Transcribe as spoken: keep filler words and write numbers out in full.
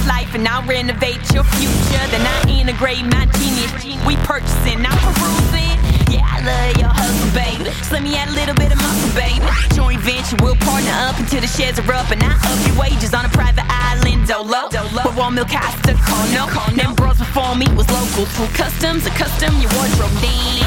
life and I'll renovate your future. Then I integrate my genius. We purchasing, I'm perusing. Yeah, I love your hustle, baby. So let me add a little bit of muscle, baby. Joint venture, we'll partner up until the shares are up. And I up your wages on a private island, Dolo. With one mil Costa, Corno. Them bros before me was local. Full customs, a custom, your wardrobe, damn.